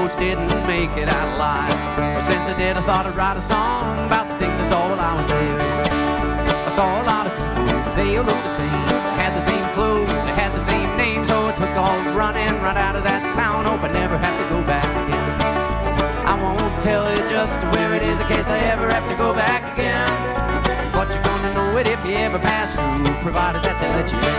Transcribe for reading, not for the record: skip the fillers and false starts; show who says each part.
Speaker 1: almost didn't make it out alive. But since I did, I thought I'd write a song about the things I saw while I was there. I saw a lot of people, they all looked the same. They had the same clothes, they had the same name. So I took all running right out of that town. Hope I never have to go back again. I won't tell you just where it is in case I ever have to go back again. But you're gonna know it if you ever pass through, provided that they let you in.